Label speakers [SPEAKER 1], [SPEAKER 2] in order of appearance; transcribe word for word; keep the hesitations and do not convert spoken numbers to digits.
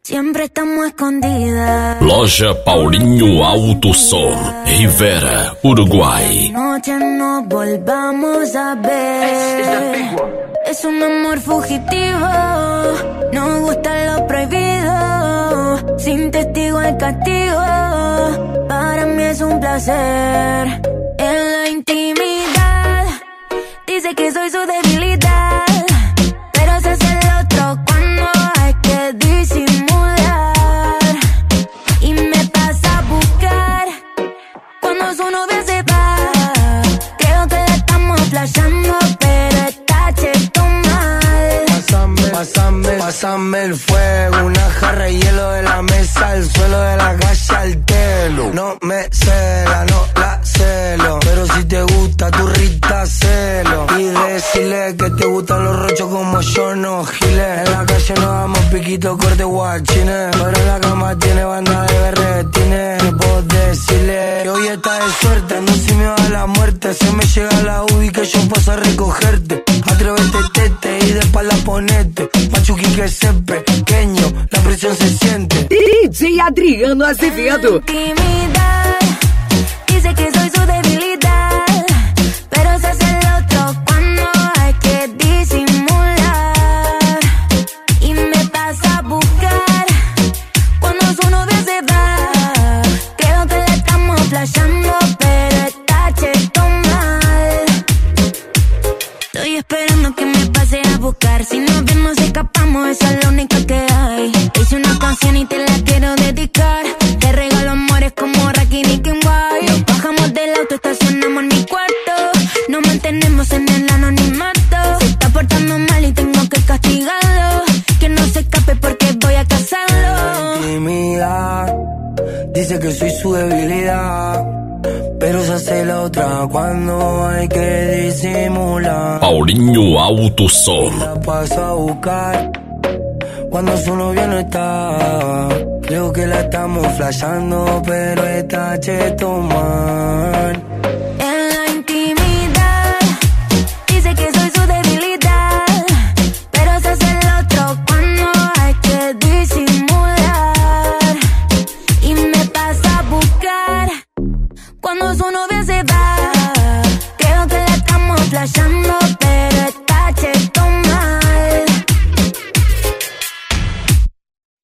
[SPEAKER 1] Siempre estamos escondidas.
[SPEAKER 2] Loja Paulinho Alto Som, Rivera, Uruguay.
[SPEAKER 1] Noche nos volvamos a ver. Es un amor fugitivo, nos gusta lo prohibido. Sin testigo el castigo, para mí es un placer. En la intimidad, dice que soy su debilidad, pero se hace el otro cuando hay que disimular. Y me pasa a buscar cuando su novia se va. Creo que la estamos flasheando, pero está cheto mal.
[SPEAKER 3] Pásame, pásame, pásame el fuego, una jarra de hielo de la mesa al suelo, de la calle al telo. No me cela, no la celo, pero si te gusta tu Rita, celo. Y decirle que te gustan los rochos como yo, no giles. En la calle nos damos piquito, corte guachines, pero en la cama tiene banda de berretines. No puedo decirle que hoy está de suerte, no si me va a la muerte. Se me llega la U y que yo paso a recogerte. Atrévete, tete, y de espalda ponete. Machuqui que es pequeño, la presión se siente.
[SPEAKER 4] D J Adriano Azevedo.
[SPEAKER 1] Intimidad, dice que soy su debilidad, pero se hace el otro cuando hay que disimular. Y me pasa a buscar cuando su novia se va. Creo que la estamos flasheando, pero está cheto mal. Estoy esperando que me pase a buscar. Si nos vemos escapamos, esa es la única que hay. Hice una canción y te la quiero dedicar. Te regalo amores como Rocky, Nicky and White. Nos bajamos del auto, estacionamos en mi cuarto. Nos mantenemos en el anonimato. Se está portando mal y tengo que castigarlo. Que no se escape porque voy a casarlo.
[SPEAKER 3] Intimidad, dice que soy su debilidad, pero se hace la otra cuando hay que disimular.
[SPEAKER 2] Paulinho Alto Som.
[SPEAKER 3] La paso a buscar cuando su novia no está. Creo que la estamos flasheando, pero está cheto mal.
[SPEAKER 1] En la intimidad, dice que soy su debilidad, pero se hace el otro cuando hay que disimular. Y me pasa a buscar cuando su novia se va. Creo que la estamos flasheando,